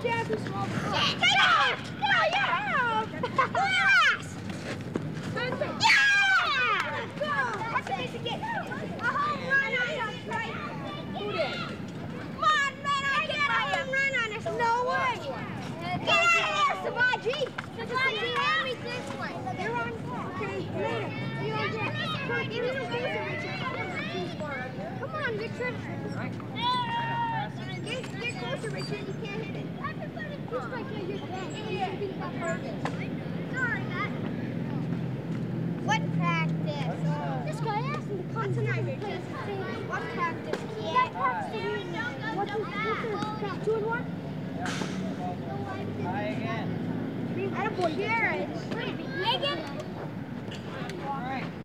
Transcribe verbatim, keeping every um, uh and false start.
jab too small. Shit! Get off! No, you have! Yes! Yeah! Go! That's what to get a home run on us, right? Who did? Come on, man, I get a home run on us. No way! Get out of there, Savaji! Savaji, hand me this one. You're on top. Okay, later. You're on deck. Give me the booster, Richard. Come on, Richard. Get, get closer, Richard. You can't hit it. Just like you're dead. Sorry, Matt. What practice? This guy asked me to come tonight, Richard. What practice? That practice. What's this? Count two and one? Try again. I don't want to get it. Megan! All right.